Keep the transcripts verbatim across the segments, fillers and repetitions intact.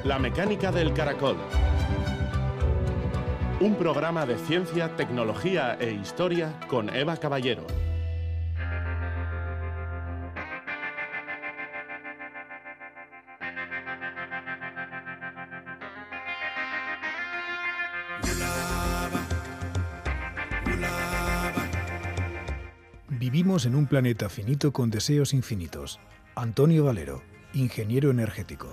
La mecánica del caracol. Un programa de ciencia, tecnología e historia con Eva Caballero. Vivimos en un planeta finito con deseos infinitos. Antonio Valero, ingeniero energético.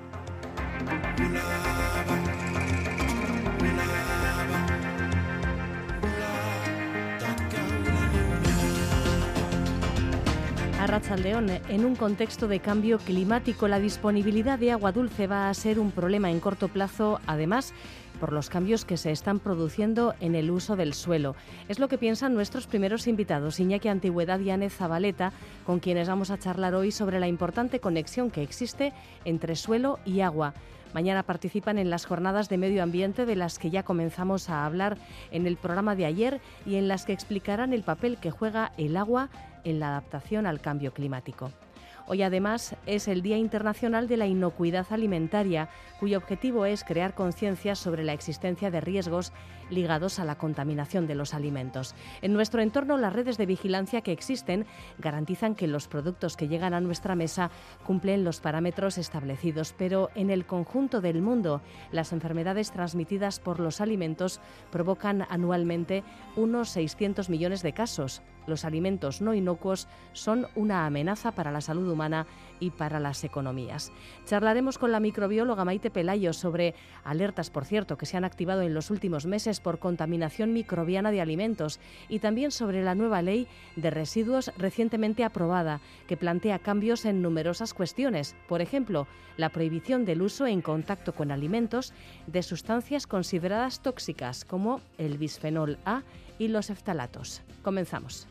Arratsaldeón, en un contexto de cambio climático, la disponibilidad de agua dulce va a ser un problema en corto plazo, además, por los cambios que se están produciendo en el uso del suelo. Es lo que piensan nuestros primeros invitados, Iñaki Antigüedad y Ane Zabaleta, con quienes vamos a charlar hoy sobre la importante conexión que existe entre suelo y agua. Mañana participan en las jornadas de medio ambiente de las que ya comenzamos a hablar en el programa de ayer y en las que explicarán el papel que juega el agua en la adaptación al cambio climático. Hoy además es el Día Internacional de la Inocuidad Alimentaria, cuyo objetivo es crear conciencia sobre la existencia de riesgos ligados a la contaminación de los alimentos. En nuestro entorno, las redes de vigilancia que existen garantizan que los productos que llegan a nuestra mesa cumplen los parámetros establecidos, pero en el conjunto del mundo, las enfermedades transmitidas por los alimentos provocan anualmente unos seiscientos millones de casos. Los alimentos no inocuos son una amenaza para la salud humana y para las economías. Charlaremos con la microbióloga Maite Pelayo sobre alertas, por cierto, que se han activado en los últimos meses por contaminación microbiana de alimentos y también sobre la nueva ley de residuos recientemente aprobada, que plantea cambios en numerosas cuestiones. Por ejemplo, la prohibición del uso en contacto con alimentos de sustancias consideradas tóxicas como el bisfenol A y los eftalatos. Comenzamos.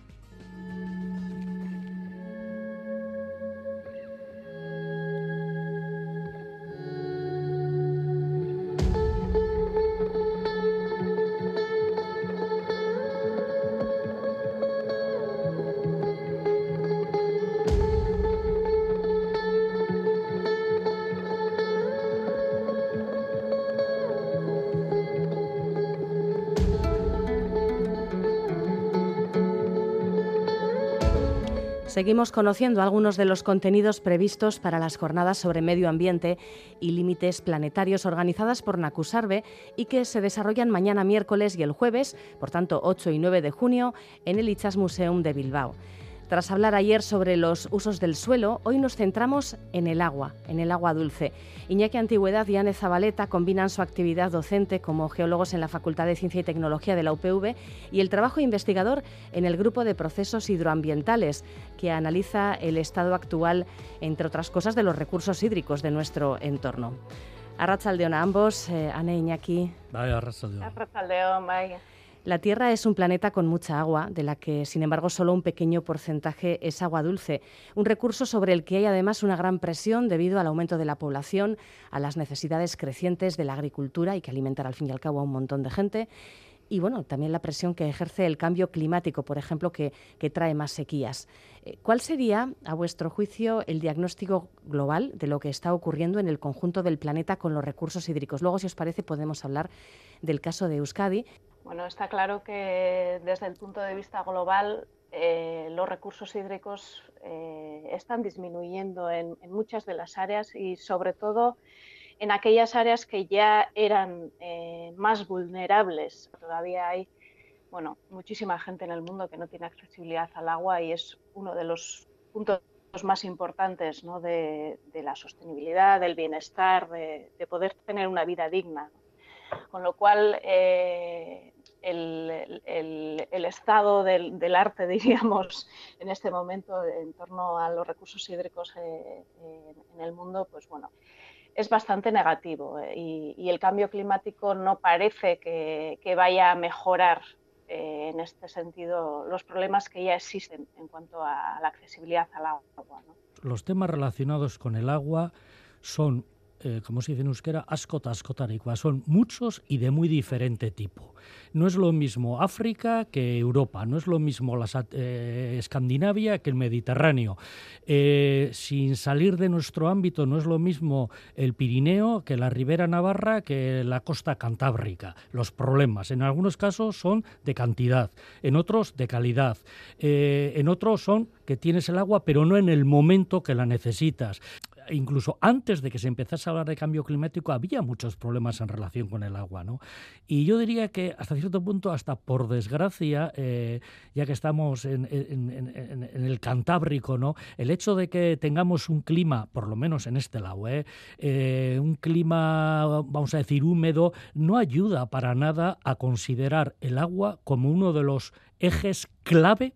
Seguimos conociendo algunos de los contenidos previstos para las jornadas sobre medio ambiente y límites planetarios organizadas por Nacusarbe y que se desarrollan mañana miércoles y el jueves, por tanto ocho y nueve de junio, en el Itsasmuseum de Bilbao. Tras hablar ayer sobre los usos del suelo, hoy nos centramos en el agua, en el agua dulce. Iñaki Antigüedad y Ane Zabaleta combinan su actividad docente como geólogos en la Facultad de Ciencia y Tecnología de la U P V y el trabajo investigador en el Grupo de Procesos Hidroambientales, que analiza el estado actual, entre otras cosas, de los recursos hídricos de nuestro entorno. Arratsaldeon a ambos, eh, Ane, Iñaki. Vaya, arratsaldeon. Arratsaldeon, vaya. La Tierra es un planeta con mucha agua, de la que, sin embargo, solo un pequeño porcentaje es agua dulce, un recurso sobre el que hay además una gran presión debido al aumento de la población, a las necesidades crecientes de la agricultura y que alimentar al fin y al cabo a un montón de gente, y bueno, también la presión que ejerce el cambio climático, por ejemplo, que, que trae más sequías. ¿Cuál sería, a vuestro juicio, el diagnóstico global de lo que está ocurriendo en el conjunto del planeta con los recursos hídricos? Luego, si os parece, podemos hablar del caso de Euskadi. Bueno, está claro que desde el punto de vista global eh, los recursos hídricos eh, están disminuyendo en, en muchas de las áreas y sobre todo en aquellas áreas que ya eran eh, más vulnerables. Todavía hay bueno, muchísima gente en el mundo que no tiene accesibilidad al agua y es uno de los puntos más importantes, ¿no? de, de la sostenibilidad, del bienestar, de, de poder tener una vida digna. Con lo cual, eh, el, el, el estado del, del arte, diríamos, en este momento en torno a los recursos hídricos eh, eh, en el mundo, pues bueno, es bastante negativo eh, y, y el cambio climático no parece que, que vaya a mejorar eh, en este sentido los problemas que ya existen en cuanto a la accesibilidad al agua, ¿no? Los temas relacionados con el agua son eh, como se dice en euskera, asko eta askotarikoa. Son muchos y de muy diferente tipo. No es lo mismo África que Europa, no es lo mismo la eh, Escandinavia que el Mediterráneo. Eh, sin salir de nuestro ámbito, no es lo mismo el Pirineo que la Ribera Navarra que la costa cantábrica. Los problemas, en algunos casos, son de cantidad, en otros de calidad, eh, en otros son que tienes el agua pero no en el momento que la necesitas. Incluso antes de que se empezase a hablar de cambio climático había muchos problemas en relación con el agua, ¿no? Y yo diría que hasta cierto punto, hasta por desgracia, eh, ya que estamos en, en, en, en el Cantábrico, ¿no? El hecho de que tengamos un clima, por lo menos en este lado, ¿eh? Eh, un clima, vamos a decir, húmedo, no ayuda para nada a considerar el agua como uno de los ejes clave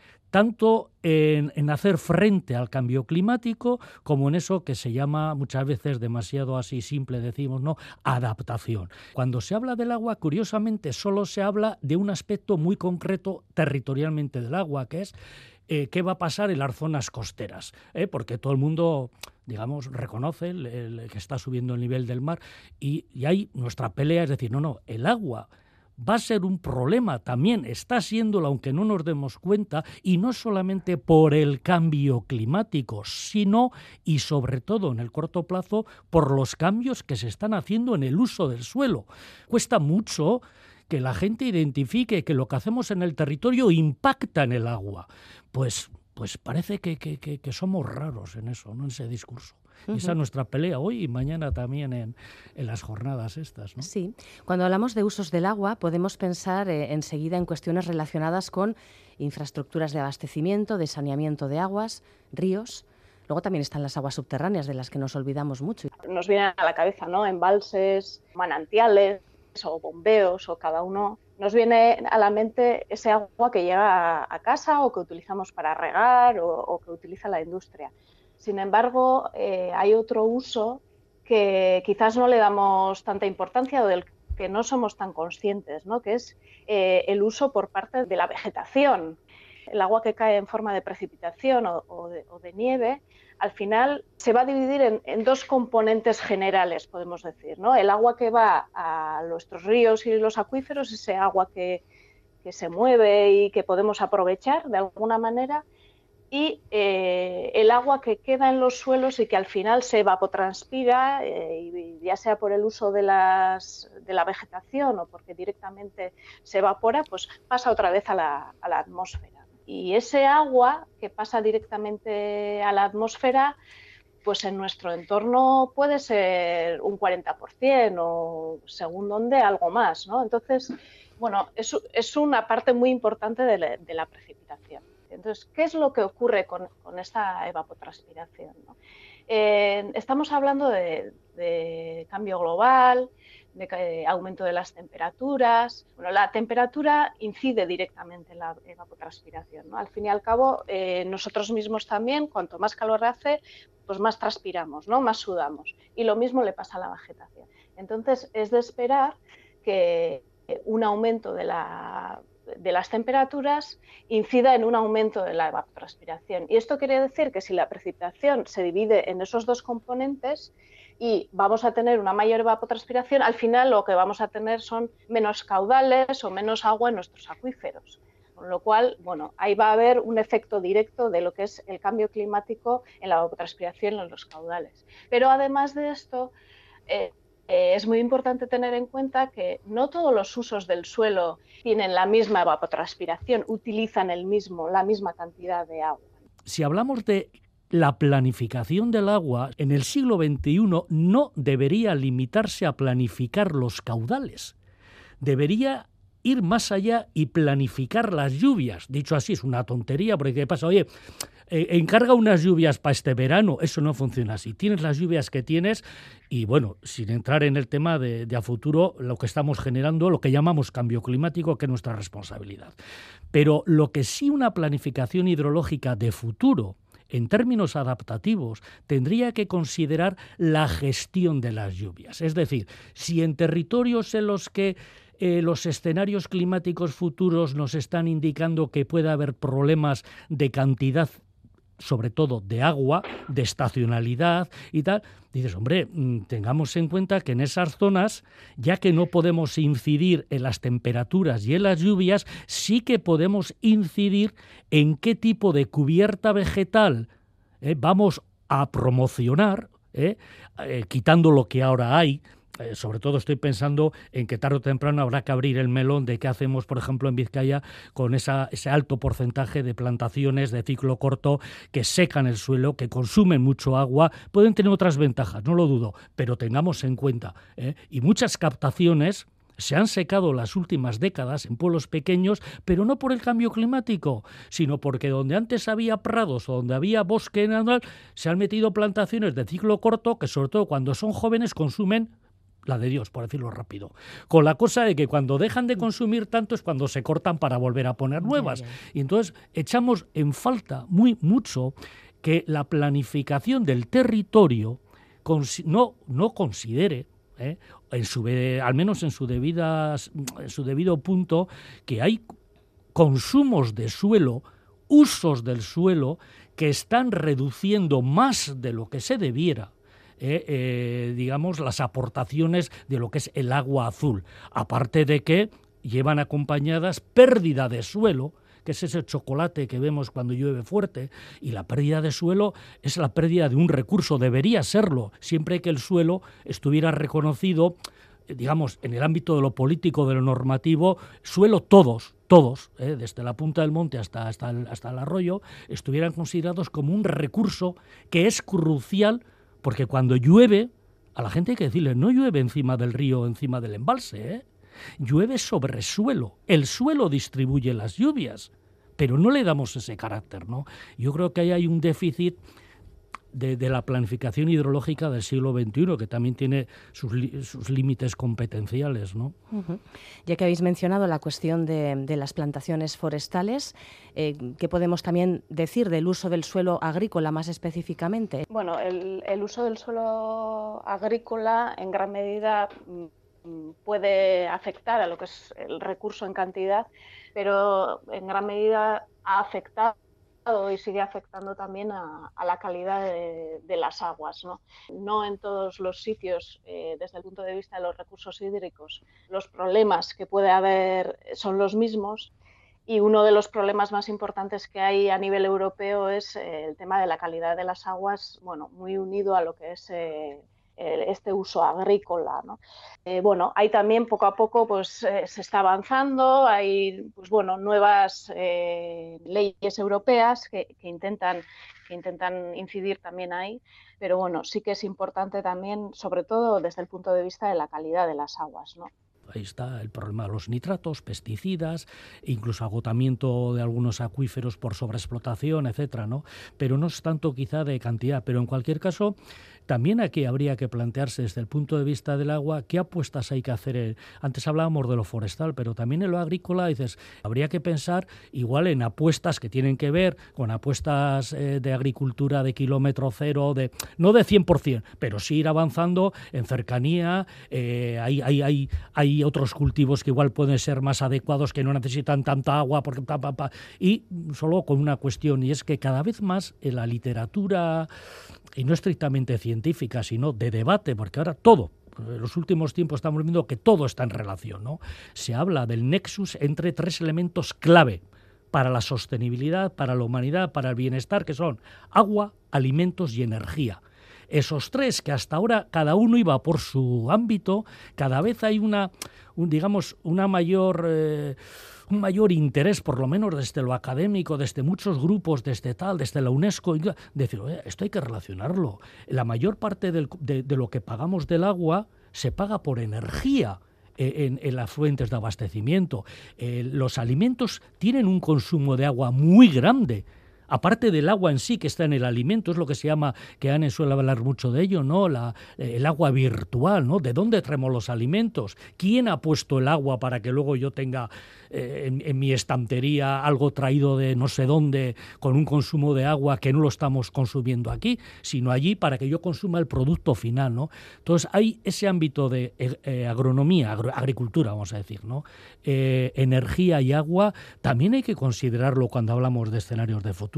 tanto en, en hacer frente al cambio climático como en eso que se llama muchas veces demasiado así simple, decimos, ¿no?, adaptación. Cuando se habla del agua, curiosamente, solo se habla de un aspecto muy concreto territorialmente del agua, que es eh, qué va a pasar en las zonas costeras, ¿eh? Porque todo el mundo, digamos, reconoce el, el, que está subiendo el nivel del mar y, y hay nuestra pelea, es decir, no, no, el agua va a ser un problema también, está siéndolo aunque no nos demos cuenta, y no solamente por el cambio climático, sino y sobre todo en el corto plazo por los cambios que se están haciendo en el uso del suelo. Cuesta mucho que la gente identifique que lo que hacemos en el territorio impacta en el agua. Pues, pues parece que, que, que, que somos raros en eso, ¿no?, en ese discurso. Uh-huh. Esa es nuestra pelea hoy y mañana también en, en las jornadas estas, ¿no? Sí. Cuando hablamos de usos del agua, podemos pensar eh, enseguida en cuestiones relacionadas con infraestructuras de abastecimiento, de saneamiento de aguas, ríos. Luego también están las aguas subterráneas, de las que nos olvidamos mucho. Nos vienen a la cabeza, ¿no?, embalses, manantiales o bombeos, o cada uno. Nos viene a la mente ese agua que llega a casa o que utilizamos para regar o, o que utiliza la industria. Sin embargo, eh, hay otro uso que quizás no le damos tanta importancia o del que no somos tan conscientes, ¿no?, que es eh, el uso por parte de la vegetación. El agua que cae en forma de precipitación o, o, de, o de nieve, al final se va a dividir en, en dos componentes generales, podemos decir, ¿no? El agua que va a nuestros ríos y los acuíferos, ese agua que, que se mueve y que podemos aprovechar de alguna manera, y eh, el agua que queda en los suelos y que al final se evapotranspira, eh, y ya sea por el uso de, las, de la vegetación o porque directamente se evapora, pues pasa otra vez a la, a la atmósfera. Y ese agua que pasa directamente a la atmósfera, pues en nuestro entorno puede ser un cuarenta por ciento o según dónde algo más, ¿no? Entonces, bueno, es, es una parte muy importante de la, de la precipitación. Entonces, ¿qué es lo que ocurre con, con esta evapotranspiración, ¿no? Eh, estamos hablando de, de cambio global, de, de aumento de las temperaturas. Bueno, la temperatura incide directamente en la evapotranspiración, ¿no? Al fin y al cabo, eh, nosotros mismos también, cuanto más calor hace, pues más transpiramos, ¿no?, más sudamos. Y lo mismo le pasa a la vegetación. Entonces, es de esperar que un aumento de la de las temperaturas incida en un aumento de la evapotranspiración. Y esto quiere decir que si la precipitación se divide en esos dos componentes y vamos a tener una mayor evapotranspiración, al final lo que vamos a tener son menos caudales o menos agua en nuestros acuíferos. Con lo cual, bueno, ahí va a haber un efecto directo de lo que es el cambio climático en la evapotranspiración en los caudales. Pero además de esto, eh, Eh, es muy importante tener en cuenta que no todos los usos del suelo tienen la misma evapotranspiración, utilizan el mismo, la misma cantidad de agua. Si hablamos de la planificación del agua, en el siglo veintiuno no debería limitarse a planificar los caudales. Debería ir más allá y planificar las lluvias. Dicho así, es una tontería, porque ¿qué pasa? Oye, eh, encarga unas lluvias para este verano. Eso no funciona así. Tienes las lluvias que tienes y, bueno, sin entrar en el tema de, de a futuro, lo que estamos generando, lo que llamamos cambio climático, que es nuestra responsabilidad. Pero lo que sí una planificación hidrológica de futuro, en términos adaptativos, tendría que considerar la gestión de las lluvias. Es decir, si en territorios en los que Eh, los escenarios climáticos futuros nos están indicando que puede haber problemas de cantidad sobre todo de agua, de estacionalidad y tal, dices, hombre, tengamos en cuenta que en esas zonas, ya que no podemos incidir en las temperaturas y en las lluvias, sí que podemos incidir en qué tipo de cubierta vegetal eh, vamos a promocionar, eh, eh, quitando lo que ahora hay. Eh, sobre todo estoy pensando en que tarde o temprano habrá que abrir el melón de qué hacemos, por ejemplo, en Vizcaya con esa, ese alto porcentaje de plantaciones de ciclo corto que secan el suelo, que consumen mucho agua. Pueden tener otras ventajas, no lo dudo, pero tengamos en cuenta. ¿eh? Y muchas captaciones se han secado las últimas décadas en pueblos pequeños, pero no por el cambio climático, sino porque donde antes había prados o donde había bosque natural, se han metido plantaciones de ciclo corto que, sobre todo cuando son jóvenes, consumen la de Dios, por decirlo rápido. Con la cosa de que cuando dejan de consumir tanto es cuando se cortan para volver a poner nuevas. Y entonces echamos en falta muy mucho que la planificación del territorio no, no considere, eh, en su, al menos en su, debida, en su debido punto, que hay consumos de suelo, usos del suelo, que están reduciendo más de lo que se debiera Eh, eh, digamos, las aportaciones de lo que es el agua azul, aparte de que llevan acompañadas pérdida de suelo, que es ese chocolate que vemos cuando llueve fuerte, y la pérdida de suelo es la pérdida de un recurso, debería serlo, siempre que el suelo estuviera reconocido, digamos, en el ámbito de lo político, de lo normativo, suelo todos, todos, eh, desde la punta del monte hasta, hasta, el, hasta el arroyo, estuvieran considerados como un recurso que es crucial. Porque cuando llueve, a la gente hay que decirle, no llueve encima del río, encima del embalse, ¿eh? Llueve sobre suelo. El suelo distribuye las lluvias, pero no le damos ese carácter, ¿no? Yo creo que ahí hay un déficit de, de la planificación hidrológica del siglo veintiuno, que también tiene sus, sus límites competenciales, ¿no? Uh-huh. Ya que habéis mencionado la cuestión de, de las plantaciones forestales, eh, ¿qué podemos también decir del uso del suelo agrícola más específicamente? Bueno, el, el uso del suelo agrícola en gran medida mm, puede afectar a lo que es el recurso en cantidad, pero en gran medida ha afectado y sigue afectando también a, a la calidad de, de las aguas, ¿no? No en todos los sitios, eh, desde el punto de vista de los recursos hídricos, los problemas que puede haber son los mismos, y uno de los problemas más importantes que hay a nivel europeo es eh, el tema de la calidad de las aguas, bueno, muy unido a lo que es eh, este uso agrícola, ¿no? Eh, bueno, hay también poco a poco pues eh, se está avanzando, hay pues bueno nuevas eh, leyes europeas que, que intentan que intentan incidir también ahí, pero bueno, sí que es importante también, sobre todo desde el punto de vista de la calidad de las aguas, ¿no? Ahí está el problema de los nitratos, pesticidas, incluso agotamiento de algunos acuíferos por sobreexplotación, etcétera, ¿no? Pero no es tanto quizá de cantidad, pero en cualquier caso también aquí habría que plantearse desde el punto de vista del agua qué apuestas hay que hacer. Antes hablábamos de lo forestal, pero también en lo agrícola dices, habría que pensar igual en apuestas que tienen que ver con apuestas eh, de agricultura de kilómetro cero, de no de cien por ciento, pero sí ir avanzando en cercanía, eh, hay, hay, hay, hay otros cultivos que igual pueden ser más adecuados, que no necesitan tanta agua, porque pa, pa, pa, y solo con una cuestión, y es que cada vez más en la literatura, y no estrictamente científica, sino de debate, porque ahora todo, en los últimos tiempos estamos viendo que todo está en relación, ¿no? Se habla del nexus entre tres elementos clave para la sostenibilidad, para la humanidad, para el bienestar, que son agua, alimentos y energía. Esos tres, que hasta ahora cada uno iba por su ámbito, cada vez hay una, un, digamos, una mayor, eh, un mayor interés, por lo menos desde lo académico, desde muchos grupos, desde tal, desde la UNESCO, de decir, oye, esto hay que relacionarlo. La mayor parte del, de, de lo que pagamos del agua se paga por energía. En, en las fuentes de abastecimiento. Eh, los alimentos tienen un consumo de agua muy grande. Aparte del agua en sí que está en el alimento, es lo que se llama, que Anne suele hablar mucho de ello, ¿no? La, el agua virtual, ¿no? ¿De dónde traemos los alimentos? ¿Quién ha puesto el agua para que luego yo tenga eh, en, en mi estantería algo traído de no sé dónde con un consumo de agua que no lo estamos consumiendo aquí, sino allí para que yo consuma el producto final, ¿no? Entonces hay ese ámbito de eh, agronomía, agro, agricultura, vamos a decir, ¿no? Eh, energía y agua, también hay que considerarlo cuando hablamos de escenarios de futuro.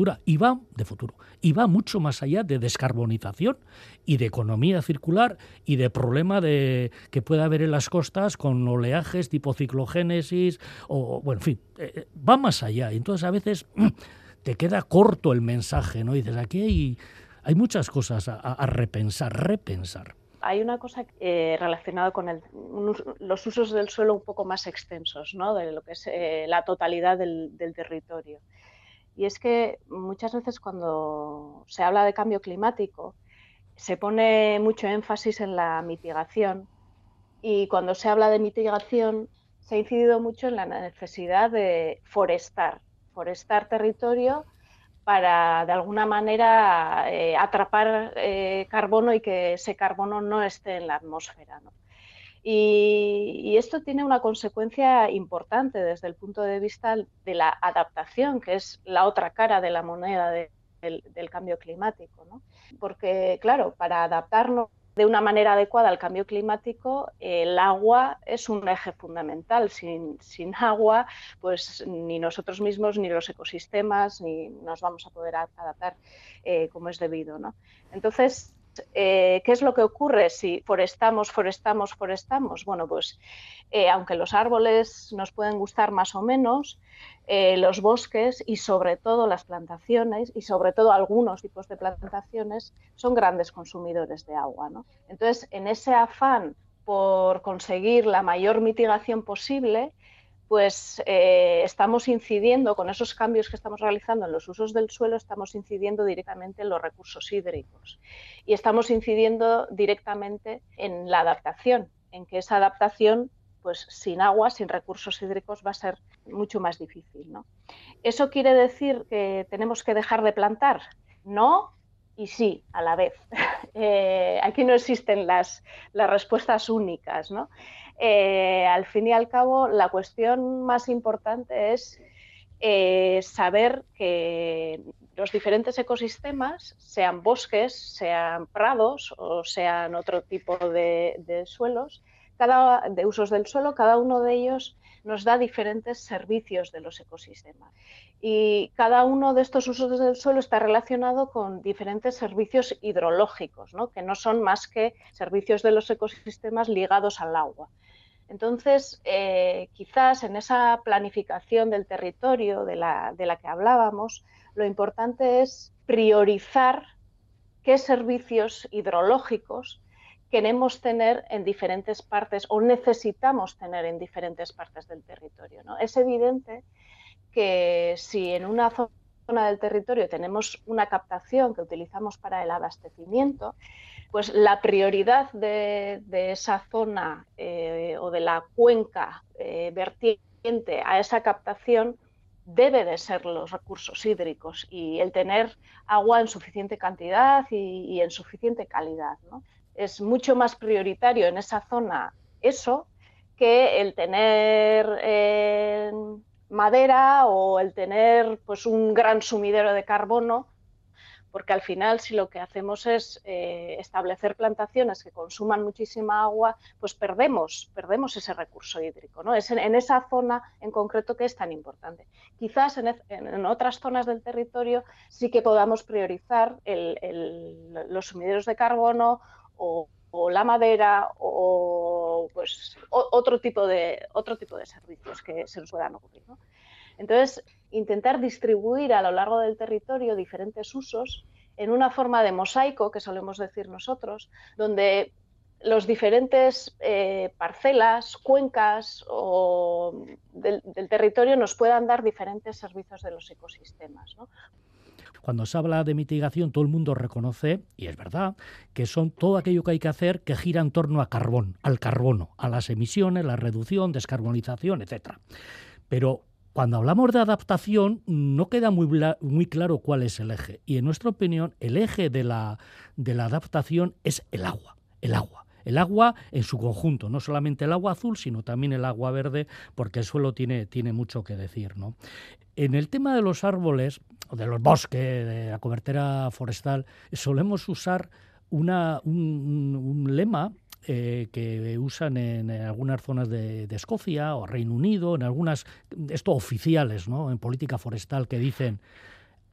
futura y va de futuro y va mucho más allá de descarbonización y de economía circular y de problema de que pueda haber en las costas con oleajes tipo ciclogénesis o bueno, en fin, eh, va más allá. Entonces a veces te queda corto el mensaje, ¿no? Y dices, aquí hay, hay muchas cosas a, a repensar, repensar. Hay una cosa eh, relacionada con el, un, los usos del suelo un poco más extensos, ¿no? De lo que es eh, la totalidad del, del territorio. Y es que muchas veces cuando se habla de cambio climático se pone mucho énfasis en la mitigación, y cuando se habla de mitigación se ha incidido mucho en la necesidad de forestar, forestar territorio para de alguna manera eh, atrapar eh, carbono y que ese carbono no esté en la atmósfera, ¿no? Y, y esto tiene una consecuencia importante desde el punto de vista de la adaptación, que es la otra cara de la moneda de, del, del cambio climático, ¿no? Porque, claro, para adaptarnos de una manera adecuada al cambio climático, el agua es un eje fundamental. Sin, sin agua, pues ni nosotros mismos, ni los ecosistemas, ni nos vamos a poder adaptar eh, como es debido, ¿no? Entonces, eh, ¿qué es lo que ocurre si forestamos, forestamos, forestamos? Bueno, pues eh, aunque los árboles nos pueden gustar más o menos, eh, los bosques y sobre todo las plantaciones y sobre todo algunos tipos de plantaciones son grandes consumidores de agua, ¿no? Entonces, en ese afán por conseguir la mayor mitigación posible, pues eh, estamos incidiendo con esos cambios que estamos realizando en los usos del suelo, estamos incidiendo directamente en los recursos hídricos y estamos incidiendo directamente en la adaptación, en que esa adaptación, pues sin agua, sin recursos hídricos, va a ser mucho más difícil, ¿no? ¿Eso quiere decir que tenemos que dejar de plantar? No y sí, a la vez. Eh, aquí no existen las, las respuestas únicas, ¿no? Eh, al fin y al cabo, la cuestión más importante es eh, saber que los diferentes ecosistemas, sean bosques, sean prados o sean otro tipo de, de suelos, cada, de usos del suelo, cada uno de ellos nos da diferentes servicios de los ecosistemas. Y cada uno de estos usos del suelo está relacionado con diferentes servicios hidrológicos, ¿no? Que no son más que servicios de los ecosistemas ligados al agua. Entonces, eh, quizás en esa planificación del territorio de la, de la que hablábamos, lo importante es priorizar qué servicios hidrológicos queremos tener en diferentes partes o necesitamos tener en diferentes partes del territorio, ¿no? Es evidente que si en una zona del territorio tenemos una captación que utilizamos para el abastecimiento, pues la prioridad de, de esa zona eh, o de la cuenca eh, vertiente a esa captación debe de ser los recursos hídricos y el tener agua en suficiente cantidad y, y en suficiente calidad, ¿no? Es mucho más prioritario en esa zona eso que el tener eh, madera o el tener pues, un gran sumidero de carbono, porque al final si lo que hacemos es eh, establecer plantaciones que consuman muchísima agua, pues perdemos, perdemos ese recurso hídrico, ¿no? Es en, en esa zona en concreto que es tan importante. Quizás en, en otras zonas del territorio sí que podamos priorizar el, el, los sumideros de carbono o, o la madera o pues o, otro tipo de otro tipo de servicios que se nos puedan ocurrir, ¿no? Entonces, intentar distribuir a lo largo del territorio diferentes usos en una forma de mosaico, que solemos decir nosotros, donde los diferentes eh, parcelas, cuencas o del, del territorio nos puedan dar diferentes servicios de los ecosistemas, ¿no? Cuando se habla de mitigación, todo el mundo reconoce, y es verdad, que son todo aquello que hay que hacer que gira en torno a carbón, al carbono, a las emisiones, la reducción, descarbonización, etcétera. Pero cuando hablamos de adaptación, no queda muy, muy claro cuál es el eje. Y en nuestra opinión, el eje de la, de la adaptación es el agua, el agua. El agua en su conjunto, no solamente el agua azul, sino también el agua verde, porque el suelo tiene, tiene mucho que decir, ¿no? En el tema de los árboles, de los bosques, de la cobertura forestal, solemos usar una, un, un lema eh, que usan en, en algunas zonas de, de Escocia o Reino Unido, en algunas, esto oficiales, ¿no? En política forestal, que dicen: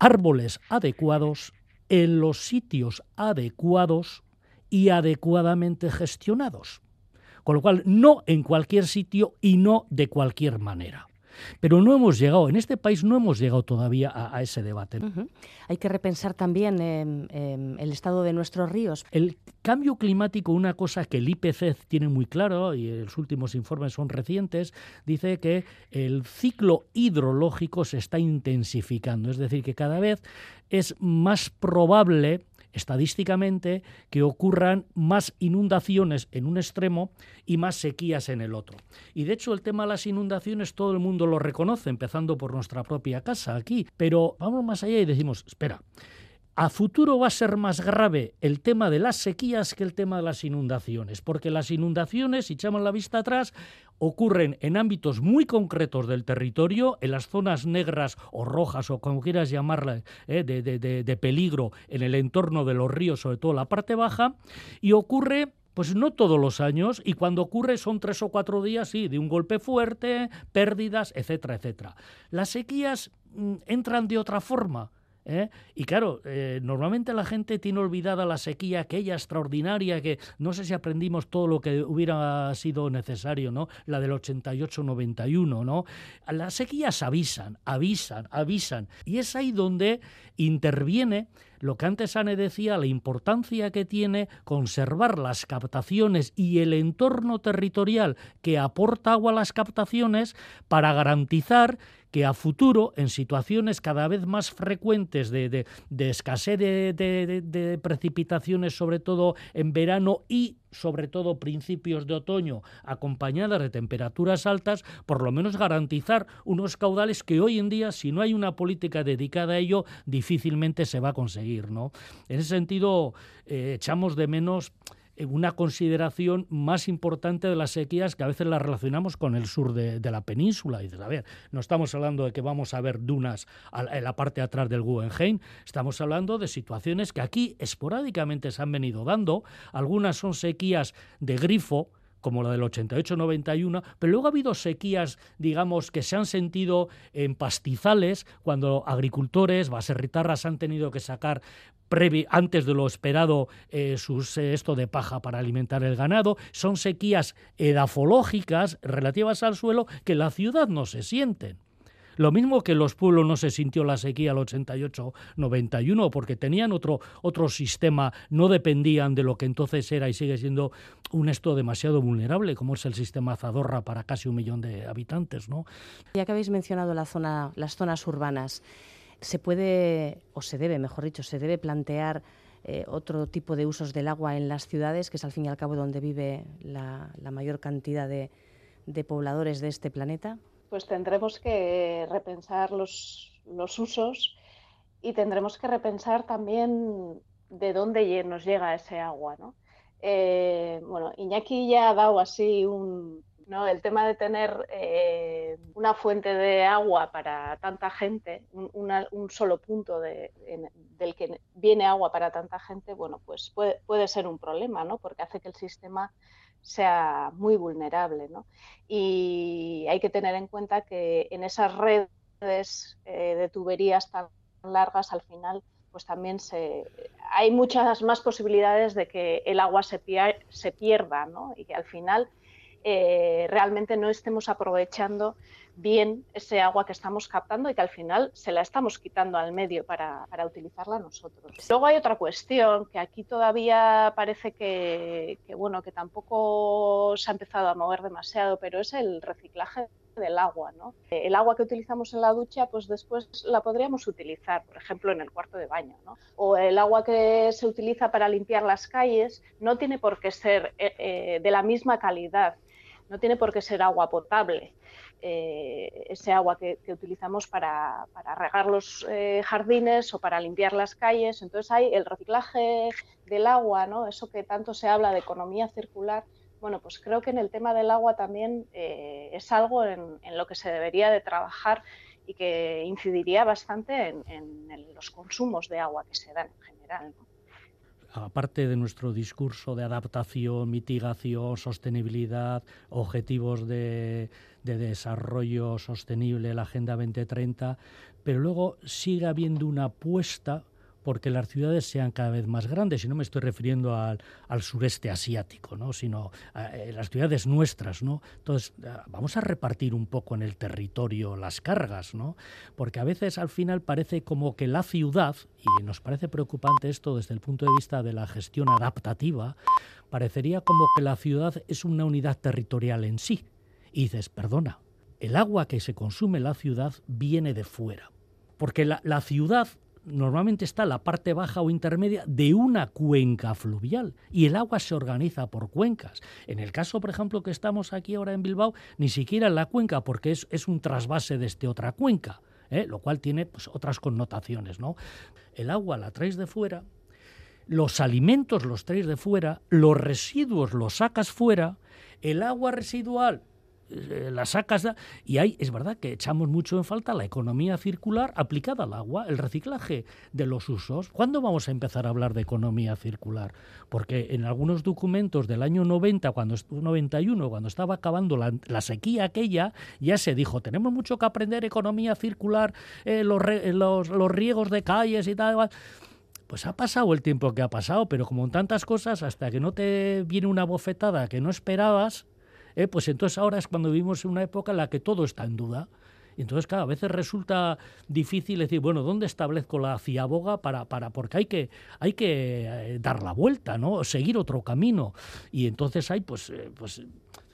árboles adecuados, en los sitios adecuados y adecuadamente gestionados. Con lo cual, no en cualquier sitio y no de cualquier manera. Pero no hemos llegado, en este país no hemos llegado todavía a, a ese debate. Uh-huh. Hay que repensar también eh, eh, el estado de nuestros ríos. El cambio climático, una cosa que el I P C C tiene muy claro, y los últimos informes son recientes, dice que el ciclo hidrológico se está intensificando. Es decir, que cada vez es más probable, estadísticamente, que ocurran más inundaciones en un extremo y más sequías en el otro. Y de hecho el tema de las inundaciones todo el mundo lo reconoce, empezando por nuestra propia casa aquí. Pero vamos más allá y decimos, espera, a futuro va a ser más grave el tema de las sequías que el tema de las inundaciones, porque las inundaciones, si echamos la vista atrás, ocurren en ámbitos muy concretos del territorio, en las zonas negras o rojas o como quieras llamarlas, eh, de, de, de, de peligro en el entorno de los ríos, sobre todo la parte baja, y ocurre pues no todos los años, y cuando ocurre son tres o cuatro días, sí, de un golpe fuerte, pérdidas, etcétera, etcétera. Las sequías mm, entran de otra forma. ¿Eh? Y claro, eh, normalmente la gente tiene olvidada la sequía aquella extraordinaria que no sé si aprendimos todo lo que hubiera sido necesario, ¿no? La del ochenta y ocho noventa y uno, ¿no? Las sequías avisan, avisan, avisan. Y es ahí donde interviene lo que antes Anne decía, la importancia que tiene conservar las captaciones y el entorno territorial que aporta agua a las captaciones para garantizar que a futuro, en situaciones cada vez más frecuentes de, de, de escasez de, de, de precipitaciones, sobre todo en verano y sobre todo principios de otoño, acompañadas de temperaturas altas, por lo menos garantizar unos caudales que hoy en día, si no hay una política dedicada a ello, difícilmente se va a conseguir, ¿no? En ese sentido, eh, echamos de menos una consideración más importante de las sequías, que a veces las relacionamos con el sur de, de la península. Y dices, a ver, no estamos hablando de que vamos a ver dunas en la parte de atrás del Guggenheim, estamos hablando de situaciones que aquí esporádicamente se han venido dando. Algunas son sequías de grifo, como la del ochenta y ocho noventa y uno, pero luego ha habido sequías, digamos, que se han sentido en pastizales, cuando agricultores, baserritarras, han tenido que sacar previ, antes de lo esperado eh, sus, eh, esto de paja para alimentar el ganado. Son sequías edafológicas relativas al suelo que en la ciudad no se sienten. Lo mismo que en los pueblos no se sintió la sequía al ochenta y ocho noventa y uno, porque tenían otro, otro sistema, no dependían de lo que entonces era y sigue siendo un esto demasiado vulnerable, como es el sistema Zadorra para casi un millón de habitantes, ¿no? Ya que habéis mencionado la zona, las zonas urbanas, ¿se puede, o se debe, mejor dicho, se debe plantear eh, otro tipo de usos del agua en las ciudades, que es al fin y al cabo donde vive la, la mayor cantidad de, de pobladores de este planeta? Pues tendremos que repensar los, los usos y tendremos que repensar también de dónde nos llega ese agua, ¿no? Eh, bueno, Iñaki ya ha dado así un, ¿no? El tema de tener eh, una fuente de agua para tanta gente, un, una, un solo punto de, en, del que viene agua para tanta gente, bueno, pues puede, puede ser un problema, ¿no? Porque hace que el sistema sea muy vulnerable, ¿no? Y hay que tener en cuenta que en esas redes eh, de tuberías tan largas, al final, pues también se, hay muchas más posibilidades de que el agua se, pier, se pierda, ¿no? Y que al final eh, realmente no estemos aprovechando bien ese agua que estamos captando y que al final se la estamos quitando al medio para, para utilizarla nosotros. Luego hay otra cuestión que aquí todavía parece que, que, bueno, que tampoco se ha empezado a mover demasiado, pero es el reciclaje del agua, ¿no? El agua que utilizamos en la ducha, pues después la podríamos utilizar, por ejemplo, en el cuarto de baño, ¿no? O el agua que se utiliza para limpiar las calles no tiene por qué ser eh, eh, de la misma calidad, no tiene por qué ser agua potable. Eh, ese agua que, que utilizamos para, para regar los eh, jardines o para limpiar las calles. Entonces hay el reciclaje del agua, ¿no? Eso que tanto se habla de economía circular. Bueno, pues creo que en el tema del agua también eh, es algo en, en lo que se debería de trabajar y que incidiría bastante en, en, en los consumos de agua que se dan en general, ¿no? aparte de nuestro discurso de adaptación, mitigación, sostenibilidad, objetivos de, de desarrollo sostenible, la Agenda veinte treinta, pero luego sigue habiendo una apuesta porque las ciudades sean cada vez más grandes, y no me estoy refiriendo al, al sureste asiático, ¿no? Sino a, a las ciudades nuestras, ¿no? Entonces, vamos a repartir un poco en el territorio las cargas, ¿no? Porque a veces al final parece como que la ciudad, y nos parece preocupante esto desde el punto de vista de la gestión adaptativa, parecería como que la ciudad es una unidad territorial en sí. Y dices, perdona, el agua que se consume en la ciudad viene de fuera, porque la, la ciudad normalmente está en la parte baja o intermedia de una cuenca fluvial y el agua se organiza por cuencas. En el caso, por ejemplo, que estamos aquí ahora en Bilbao, ni siquiera en la cuenca, porque es, es un trasvase desde otra cuenca, ¿eh? Lo cual tiene pues, otras connotaciones, ¿no? El agua la traes de fuera, los alimentos los traes de fuera, los residuos los sacas fuera, el agua residual las sacas, y ahí es verdad que echamos mucho en falta la economía circular aplicada al agua, el reciclaje de los usos. ¿Cuándo vamos a empezar a hablar de economía circular? Porque en algunos documentos del año noventa, cuando noventa y uno, cuando estaba acabando la, la sequía aquella, ya se dijo, tenemos mucho que aprender economía circular, eh, los, re, los, los riegos de calles y tal. Pues ha pasado el tiempo que ha pasado, pero como en tantas cosas, hasta que no te viene una bofetada que no esperabas, Eh, pues entonces ahora es cuando vivimos en una época en la que todo está en duda. Y entonces, claro, a veces resulta difícil decir, bueno, ¿dónde establezco la ciaboga para, para porque hay que, hay que dar la vuelta, ¿no? Seguir otro camino. Y entonces hay, pues... Eh, pues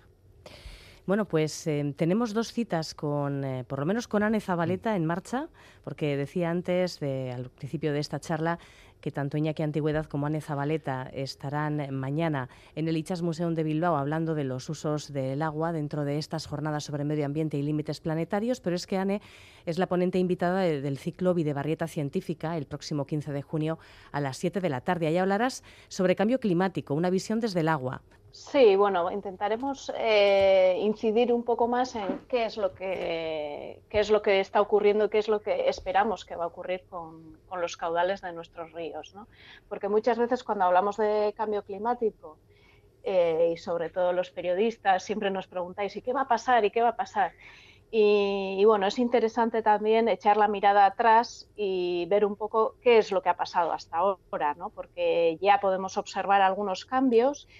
Bueno, pues eh, tenemos dos citas, con, eh, por lo menos con Ane Zabaleta en marcha, porque decía antes, de, al principio de esta charla, que tanto Iñaki Antigüedad como Ane Zabaleta estarán mañana en el Itxasmuseum de Bilbao hablando de los usos del agua dentro de estas jornadas sobre medio ambiente y límites planetarios, pero es que Ane es la ponente invitada de, del ciclo Videbarrieta Científica el próximo quince de junio a las siete de la tarde. Ahí hablarás sobre cambio climático, una visión desde el agua. Sí, bueno, intentaremos eh, incidir un poco más en qué es lo que qué es lo que está ocurriendo, qué es lo que esperamos que va a ocurrir con, con los caudales de nuestros ríos, ¿no? Porque muchas veces cuando hablamos de cambio climático eh, y sobre todo los periodistas siempre nos preguntáis ¿y qué va a pasar? ¿y qué va a pasar? Y, y bueno, es interesante también echar la mirada atrás y ver un poco qué es lo que ha pasado hasta ahora, ¿no? Porque ya podemos observar algunos cambios.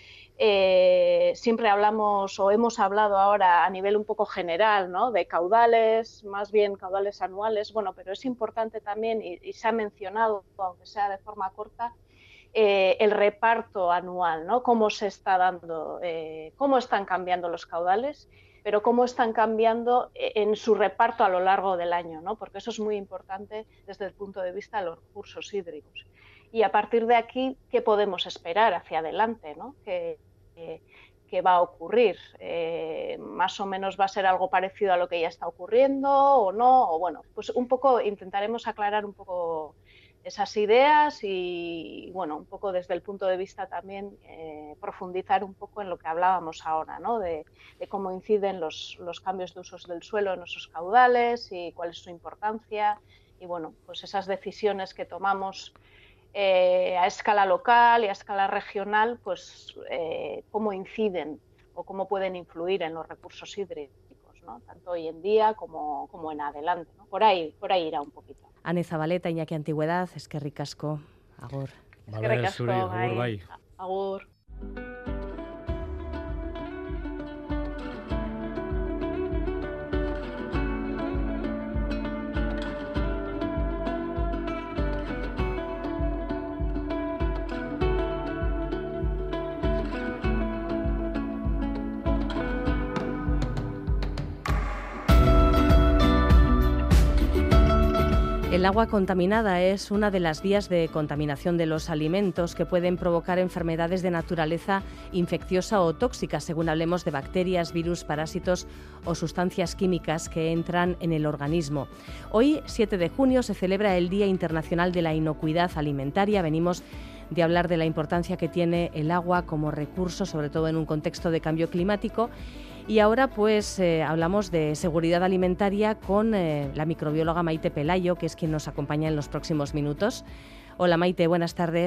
Eh, siempre hablamos o hemos hablado ahora a nivel un poco general, ¿no? De caudales, más bien caudales anuales, bueno, pero es importante también, y, y se ha mencionado, aunque sea de forma corta, eh, el reparto anual, ¿no? Cómo se está dando, eh, cómo están cambiando los caudales, pero cómo están cambiando en su reparto a lo largo del año, ¿no? Porque eso es muy importante desde el punto de vista de los recursos hídricos. Y a partir de aquí, ¿qué podemos esperar hacia adelante, ¿no? ¿Qué, eh, qué va a ocurrir? Eh, ¿Más o menos va a ser algo parecido a lo que ya está ocurriendo o no? O bueno, pues un poco intentaremos aclarar un poco esas ideas y, bueno, un poco desde el punto de vista también eh, profundizar un poco en lo que hablábamos ahora, ¿no? De, de cómo inciden los, los cambios de usos del suelo en nuestros caudales y cuál es su importancia y, bueno, pues esas decisiones que tomamos eh, a escala local y a escala regional, pues eh, cómo inciden o cómo pueden influir en los recursos hídricos, ¿no? Tanto hoy en día como, como en adelante, ¿no? Por ahí, por ahí irá un poquito. Ane Zabaleta, Iñaki Antigüedad, eskerrik asko, agur. Eskerrik asko, agur, bai. Agur. El agua contaminada es una de las vías de contaminación de los alimentos que pueden provocar enfermedades de naturaleza infecciosa o tóxica, según hablemos de bacterias, virus, parásitos o sustancias químicas que entran en el organismo. Hoy, siete de junio, se celebra el Día Internacional de la Inocuidad Alimentaria. Venimos de hablar de la importancia que tiene el agua como recurso, sobre todo en un contexto de cambio climático. Y ahora pues eh, hablamos de seguridad alimentaria con eh, la microbióloga Maite Pelayo, que es quien nos acompaña en los próximos minutos. Hola Maite, buenas tardes.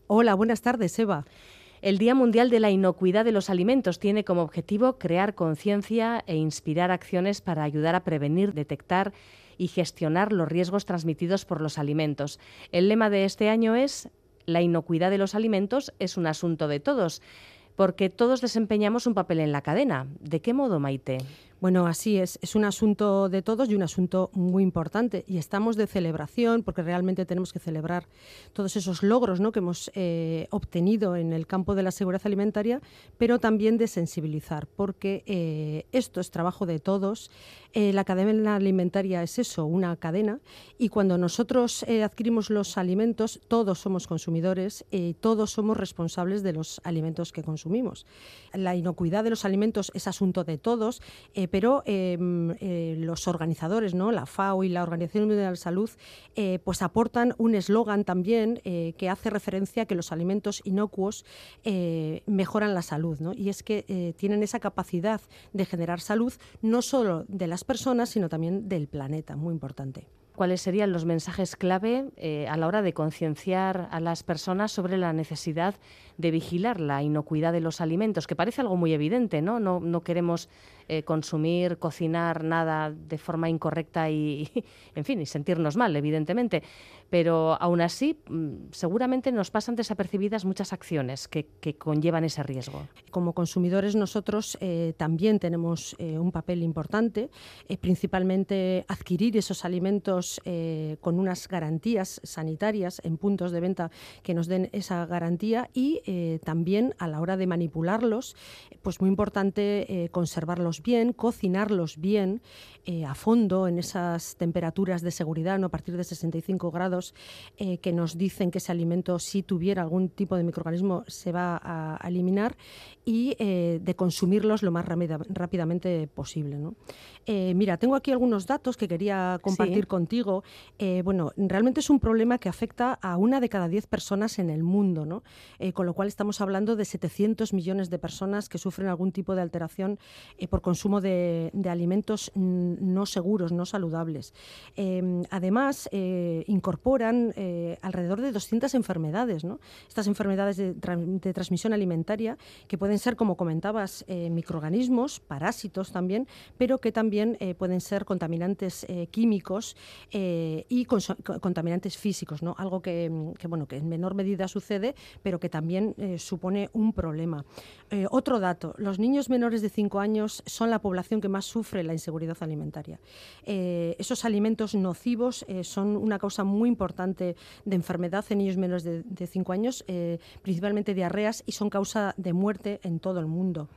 Hola, buenas tardes, Eva. El Día Mundial de la Inocuidad de los Alimentos tiene como objetivo crear conciencia e inspirar acciones para ayudar a prevenir, detectar y gestionar los riesgos transmitidos por los alimentos. El lema de este año es: la inocuidad de los alimentos es un asunto de todos, porque todos desempeñamos un papel en la cadena. ¿De qué modo, Maite? Bueno, así es. Es un asunto de todos y un asunto muy importante. Y estamos de celebración porque realmente tenemos que celebrar todos esos logros, ¿no?, que hemos eh, obtenido en el campo de la seguridad alimentaria, pero también de sensibilizar, porque eh, esto es trabajo de todos. Eh, la cadena alimentaria es eso, una cadena. Y cuando nosotros eh, adquirimos los alimentos, todos somos consumidores y todos somos responsables de los alimentos que consumimos. La inocuidad de los alimentos es asunto de todos, eh, pero eh, eh, los organizadores, ¿no?, la FAO y la Organización Mundial de la Salud, eh, pues aportan un eslogan también eh, que hace referencia a que los alimentos inocuos eh, mejoran la salud, ¿no? Y es que eh, tienen esa capacidad de generar salud no solo de las personas, sino también del planeta, muy importante. ¿Cuáles serían los mensajes clave eh, a la hora de concienciar a las personas sobre la necesidad de vigilar la inocuidad de los alimentos? Que parece algo muy evidente, ¿no? No, no queremos eh, consumir, cocinar nada de forma incorrecta y, y, en fin, y sentirnos mal, evidentemente. Pero aún así, seguramente nos pasan desapercibidas muchas acciones que, que conllevan ese riesgo. Como consumidores nosotros eh, también tenemos eh, un papel importante, eh, principalmente adquirir esos alimentos eh, con unas garantías sanitarias en puntos de venta que nos den esa garantía y eh, también a la hora de manipularlos, pues muy importante eh, conservarlos bien, cocinarlos bien eh, a fondo en esas temperaturas de seguridad, ¿no?, a partir de sesenta y cinco grados, Eh, que nos dicen que ese alimento, si tuviera algún tipo de microorganismo, se va a, a eliminar, y eh, de consumirlos lo más rápida, rápidamente posible, ¿no? Eh, mira, tengo aquí algunos datos que quería compartir sí. contigo. Eh, bueno, realmente es un problema que afecta a una de cada diez personas en el mundo, ¿no? Eh, con lo cual estamos hablando de setecientos millones de personas que sufren algún tipo de alteración eh, por consumo de, de alimentos no seguros, no saludables. Eh, además, eh, incorporan eh, alrededor de doscientas enfermedades, ¿no? Estas enfermedades de, tra de transmisión alimentaria, que pueden ser, como comentabas, eh, microorganismos, parásitos también, pero que también eh, pueden ser contaminantes eh, químicos eh, y contaminantes físicos, ¿no? Algo que, que, bueno, que en menor medida sucede, pero que también eh, supone un problema. Eh, otro dato, los niños menores de cinco años son la población que más sufre la inseguridad alimentaria. Eh, esos alimentos nocivos eh, son una causa muy importante de enfermedad en niños menores de, de cinco años, eh, principalmente diarreas, y son causa de muerte en todo el mundo.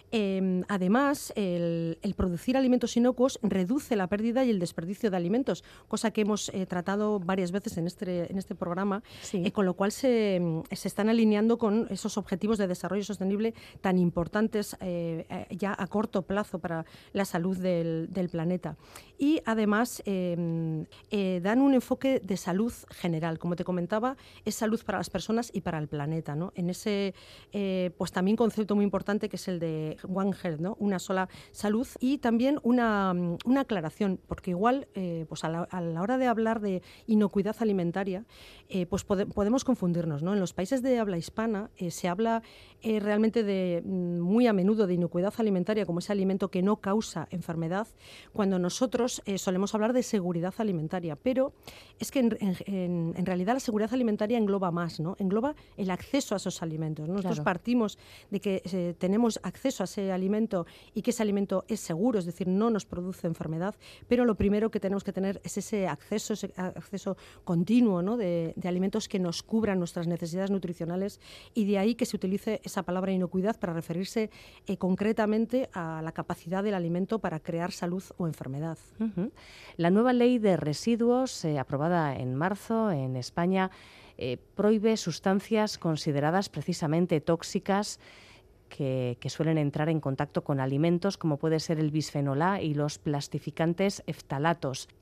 Eh, además, el, el producir alimentos inocuos reduce la pérdida y el desperdicio de alimentos, cosa que hemos eh, tratado varias veces en este, en este programa, sí. eh, con lo cual se, se están alineando con esos objetivos de desarrollo sostenible tan importantes eh, ya a corto plazo para la salud del, del planeta. Y además eh, eh, dan un enfoque de salud general. Como te comentaba, es salud para las personas y para el planeta, ¿no? En ese eh, pues también concepto muy importante que es el de One Health, ¿no? Una sola salud, y también una, una aclaración, porque igual eh, pues a, la, a la hora de hablar de inocuidad alimentaria, eh, pues pode, podemos confundirnos, ¿no? En los países de habla hispana eh, se habla eh, realmente de muy a menudo de inocuidad alimentaria como ese alimento que no causa enfermedad, cuando nosotros eh, solemos hablar de seguridad alimentaria, pero es que en, en, en realidad la seguridad alimentaria engloba más, ¿no? Engloba el acceso a esos alimentos, ¿no? Nosotros claro. partimos de que eh, tenemos acceso a ese alimento y que ese alimento es seguro, es decir, no nos produce enfermedad, pero lo primero que tenemos que tener es ese acceso, ese acceso continuo, ¿no?, de, de alimentos que nos cubran nuestras necesidades nutricionales, y de ahí que se utilice esa palabra inocuidad para referirse eh, concretamente a la capacidad del alimento para crear salud o enfermedad. Uh-huh. La nueva ley de residuos, eh, aprobada en marzo en España, eh, prohíbe sustancias consideradas precisamente tóxicas Que, que suelen entrar en contacto con alimentos, como puede ser el bisfenol A y los plastificantes eftalatos.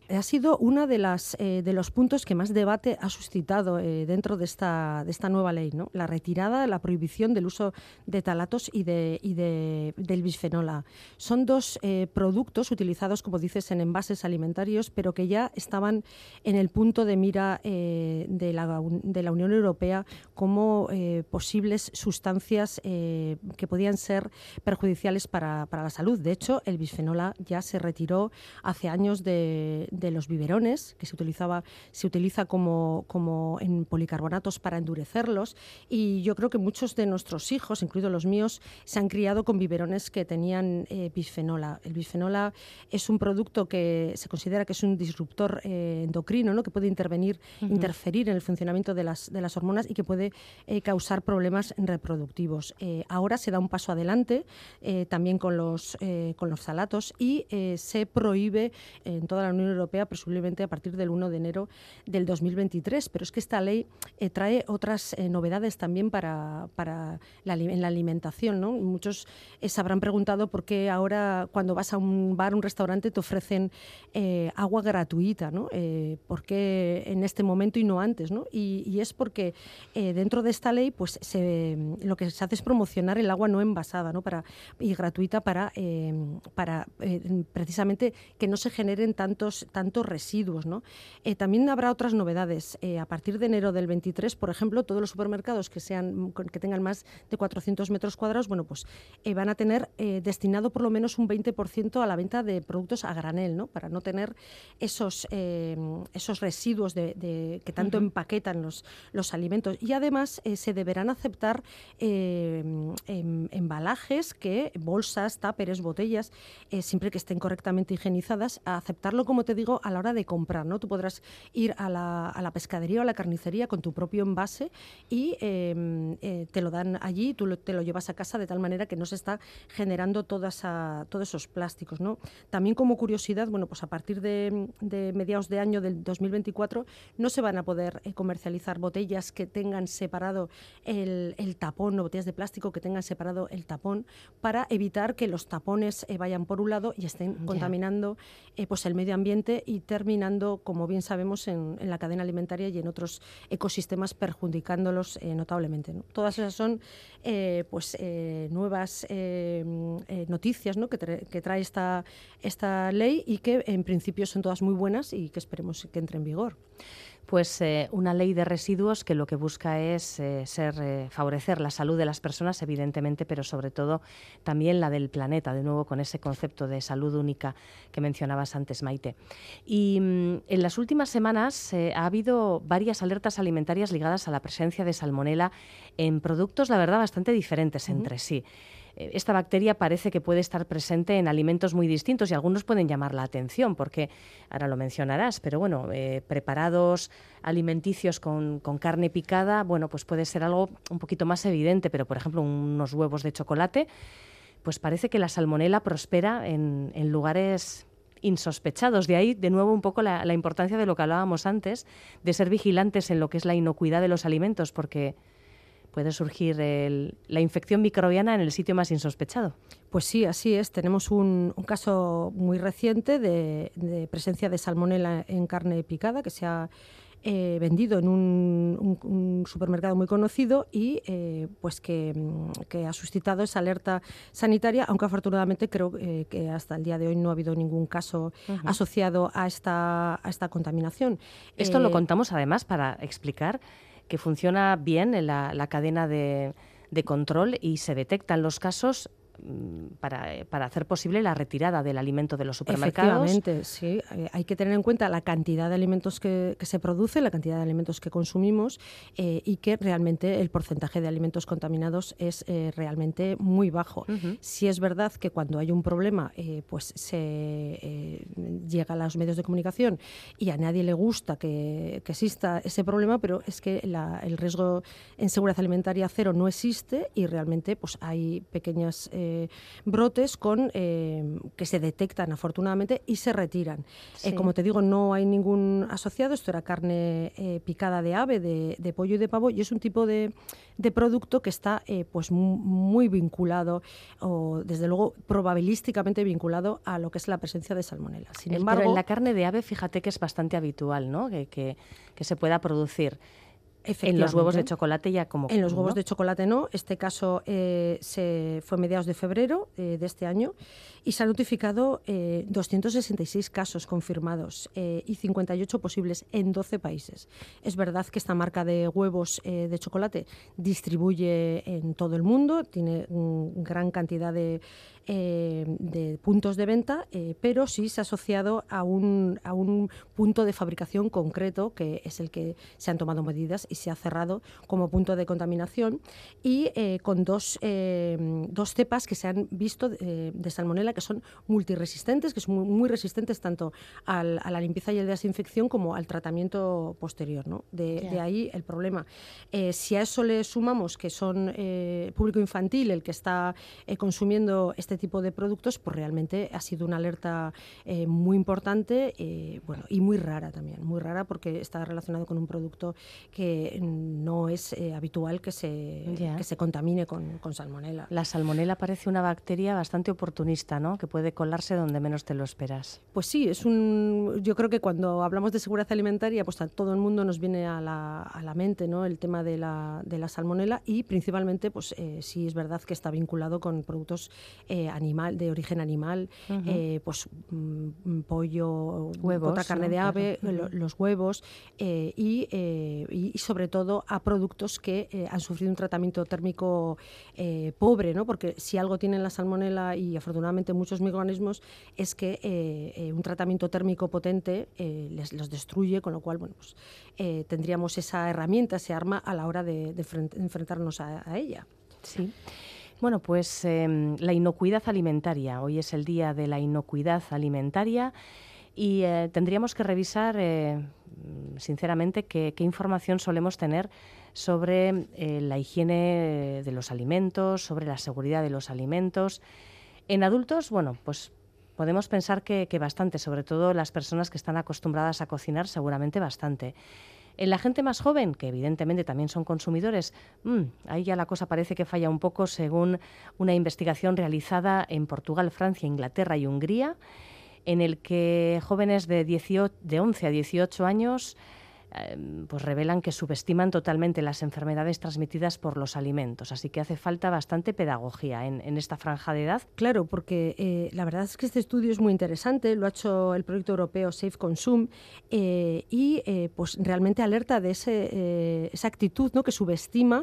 ha sido uno de, las, eh, de los puntos que más debate ha suscitado eh, dentro de esta, de esta nueva ley, ¿no? La retirada, la prohibición del uso de talatos y, de, y de, del bisfenol A. Son dos eh, productos utilizados, como dices, en envases alimentarios, pero que ya estaban en el punto de mira eh, de, la, de la Unión Europea como eh, posibles sustancias eh, que podían ser perjudiciales para, para la salud. De hecho, el bisfenol A ya se retiró hace años de, de los biberones, que se utilizaba, se utiliza como, como en policarbonatos para endurecerlos, y yo creo que muchos de nuestros hijos, incluidos los míos, se han criado con biberones que tenían eh, bisfenol A. El bisfenol A es un producto que se considera que es un disruptor eh, endocrino, ¿no? Que puede intervenir, uh-huh. interferir en el funcionamiento de las, de las hormonas y que puede eh, causar problemas reproductivos. Eh, ahora se da un paso adelante eh, también con los, eh, con los talatos y eh, se prohíbe en toda la Unión Europea presumiblemente a partir del primero de enero del dos mil veintitrés, pero es que esta ley eh, trae otras eh, novedades también para, para la, en la alimentación, ¿no? Muchos eh, se habrán preguntado por qué ahora cuando vas a un bar, un restaurante, te ofrecen eh, agua gratuita, ¿no? Eh, ¿Por qué en este momento y no antes, ¿no? Y, y es porque eh, dentro de esta ley pues se, lo que se hace es promocionar el agua no envasada, ¿no? Para, y gratuita para, eh, para eh, precisamente que no se generen tantos, tantos residuos, ¿no? Eh, también habrá otras novedades. Eh, a partir de enero del veintitrés, por ejemplo, todos los supermercados que, sean, que tengan más de cuatrocientos metros cuadrados, bueno, pues eh, van a tener eh, destinado por lo menos un veinte por ciento a la venta de productos a granel, ¿no? Para no tener esos, eh, esos residuos de, de, que tanto uh-huh. empaquetan los, los alimentos. Y además eh, se deberán aceptar eh, em, embalajes, que bolsas, táperes, botellas, eh, siempre que estén correctamente higienizadas, a aceptarlo, como te digo, a la hora de comprar, ¿no? Tú podrás ir a la, a la pescadería o a la carnicería con tu propio envase y eh, eh, te lo dan allí, tú lo, te lo llevas a casa de tal manera que no se está generando toda esa, todos esos plásticos, ¿no? También como curiosidad, bueno, pues a partir de, de mediados de año del dos mil veinticuatro no se van a poder eh, comercializar botellas que tengan separado el, el tapón, o botellas de plástico que tengan separado el tapón, para evitar que los tapones eh, vayan por un lado y estén yeah. contaminando eh, pues el medio ambiente y terminando, como bien sabemos, en, en la cadena alimentaria y en otros ecosistemas, perjudicándolos eh, notablemente, ¿no? Todas esas son eh, pues eh, nuevas eh, eh, noticias, ¿no? que, tra- que trae esta, esta ley y que en principio son todas muy buenas y que esperemos que entre en vigor. Pues eh, una ley de residuos que lo que busca es eh, ser eh, favorecer la salud de las personas, evidentemente, pero sobre todo también la del planeta, de nuevo con ese concepto de salud única que mencionabas antes, Maite. Y mm, en las últimas semanas eh, ha habido varias alertas alimentarias ligadas a la presencia de salmonela en productos, la verdad, bastante diferentes uh-huh. entre sí. Esta bacteria parece que puede estar presente en alimentos muy distintos y algunos pueden llamar la atención porque, ahora lo mencionarás, pero bueno, eh, preparados alimenticios con, con carne picada, bueno, pues puede ser algo un poquito más evidente, pero por ejemplo unos huevos de chocolate, pues parece que la salmonela prospera en, en lugares insospechados. De ahí, de nuevo, un poco la, la importancia de lo que hablábamos antes, de ser vigilantes en lo que es la inocuidad de los alimentos, porque puede surgir el, la infección microbiana en el sitio más insospechado. Pues sí, así es. Tenemos un, un caso muy reciente de, de presencia de salmonela en carne picada que se ha eh, vendido en un, un, un supermercado muy conocido y eh, pues que, que ha suscitado esa alerta sanitaria, aunque afortunadamente creo eh, que hasta el día de hoy no ha habido ningún caso uh-huh. asociado a esta, a esta contaminación. Esto eh, lo contamos además para explicar que funciona bien en la, la cadena de, de control y se detectan los casos para, para hacer posible la retirada del alimento de los supermercados. Efectivamente, sí. Eh, hay que tener en cuenta la cantidad de alimentos que, que se produce, la cantidad de alimentos que consumimos eh, y que realmente el porcentaje de alimentos contaminados es eh, realmente muy bajo. Uh-huh. Sí es verdad que cuando hay un problema eh, pues se eh, llega a los medios de comunicación y a nadie le gusta que, que exista ese problema, pero es que la, el riesgo en seguridad alimentaria cero no existe y realmente pues hay pequeñas eh, eh, brotes con, eh, que se detectan afortunadamente y se retiran. Sí. Eh, como te digo, no hay ningún asociado, esto era carne eh, picada de ave, de, de pollo y de pavo, y es un tipo de, de producto que está eh, pues muy vinculado, o desde luego probabilísticamente vinculado a lo que es la presencia de salmonela. Sin el, embargo, pero en la carne de ave, fíjate que es bastante habitual, ¿no? Que, que, que se pueda producir. En los huevos de chocolate ya como... En los huevos ¿no? de chocolate no. Este caso eh, se fue a mediados de febrero eh, de este año y se han notificado eh, doscientos sesenta y seis casos confirmados eh, y cincuenta y ocho posibles en doce países. Es verdad que esta marca de huevos eh, de chocolate distribuye en todo el mundo, tiene una gran cantidad de, eh, de puntos de venta, eh, pero sí se ha asociado a un, a un punto de fabricación concreto, que es el que se han tomado medidas y se ha cerrado como punto de contaminación, y eh, con dos, eh, dos cepas que se han visto eh, de salmonela que son multiresistentes, que son muy, muy resistentes tanto al, a la limpieza y a la desinfección como al tratamiento posterior, ¿no? De, yeah. de ahí el problema. Eh, si a eso le sumamos que son eh, público infantil el que está eh, consumiendo este tipo de productos, pues realmente ha sido una alerta eh, muy importante eh, bueno, y muy rara también, muy rara porque está relacionado con un producto que no es eh, habitual que se, yeah. que se contamine con, con salmonela. La salmonela parece una bacteria bastante oportunista, ¿no? Que puede colarse donde menos te lo esperas. Pues sí, es un, yo creo que cuando hablamos de seguridad alimentaria, pues a todo el mundo nos viene a la, a la mente, ¿no? El tema de la, de la salmonela y principalmente, pues eh, sí es verdad que está vinculado con productos eh, animal, de origen animal, uh-huh. eh, pues mm, pollo, huevos, otra carne, ¿no? De ave, uh-huh. lo, los huevos eh, y, eh, y, y sobre todo a productos que eh, han sufrido un tratamiento térmico eh, pobre, ¿no? Porque si algo tiene la salmonela y afortunadamente muchos microorganismos es que eh, eh, un tratamiento térmico potente eh, les, los destruye, con lo cual bueno, pues, eh, tendríamos esa herramienta, ese arma a la hora de, de enfrentarnos a, a ella. Sí. Bueno, pues eh, la inocuidad alimentaria. Hoy es el día de la inocuidad alimentaria. Y eh, tendríamos que revisar, eh, sinceramente, qué, qué información solemos tener sobre eh, la higiene de los alimentos, sobre la seguridad de los alimentos. En adultos, bueno, pues podemos pensar que, que bastante, sobre todo las personas que están acostumbradas a cocinar, seguramente bastante. En la gente más joven, que evidentemente también son consumidores, mmm, ahí ya la cosa parece que falla un poco, según una investigación realizada en Portugal, Francia, Inglaterra y Hungría, en el que jóvenes de, dieciocho, de once a dieciocho años eh, pues revelan que subestiman totalmente las enfermedades transmitidas por los alimentos. Así que hace falta bastante pedagogía en, en esta franja de edad. Claro, porque eh, la verdad es que este estudio es muy interesante, lo ha hecho el proyecto europeo Safe Consume eh, y eh, pues realmente alerta de ese, eh, esa actitud, ¿no? Que subestima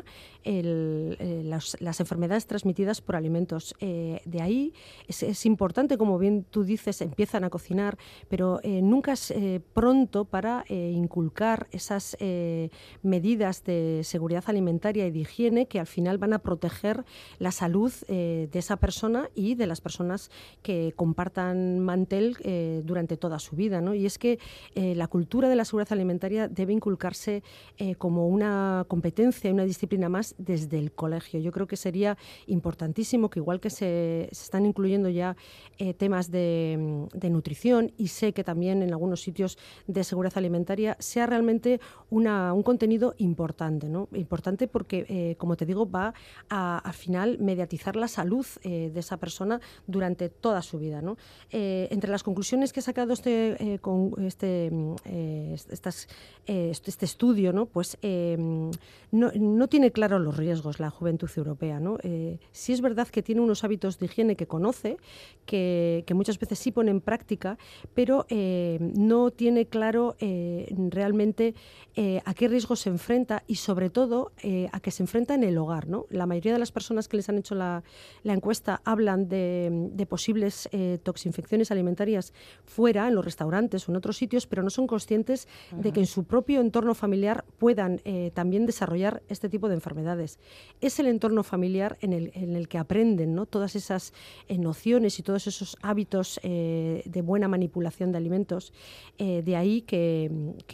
el, eh, las, las enfermedades transmitidas por alimentos. Eh, de ahí es, es importante, como bien tú dices, empiezan a cocinar, pero eh, nunca es eh, pronto para eh, inculcar esas eh, medidas de seguridad alimentaria y de higiene que al final van a proteger la salud eh, de esa persona y de las personas que compartan mantel eh, durante toda su vida, ¿no? Y es que eh, la cultura de la seguridad alimentaria debe inculcarse eh, como una competencia, una disciplina más desde el colegio. Yo creo que sería importantísimo que igual que se, se están incluyendo ya eh, temas de, de nutrición y sé que también en algunos sitios de seguridad alimentaria sea realmente Una, un contenido importante, ¿no? Importante porque, eh, como te digo, va a, al final mediatizar la salud eh, de esa persona durante toda su vida, ¿no? Eh, entre las conclusiones que ha sacado este, eh, con este, eh, estas, eh, este estudio, ¿no? Pues eh, no, no tiene claro los riesgos la juventud europea, ¿no? Eh, sí es verdad que tiene unos hábitos de higiene que conoce, que, que muchas veces sí pone en práctica, pero eh, no tiene claro eh, realmente Eh, a qué riesgos se enfrenta y sobre todo eh, a qué se enfrenta en el hogar, ¿no? La mayoría de las personas que les han hecho la, la encuesta hablan de, de posibles eh, toxinfecciones alimentarias fuera, en los restaurantes o en otros sitios, pero no son conscientes uh-huh. de que en su propio entorno familiar puedan eh, también desarrollar este tipo de enfermedades. Es el entorno familiar en el, en el que aprenden, ¿no? Todas esas eh, nociones y todos esos hábitos eh, de buena manipulación de alimentos. Eh, de ahí que, que esa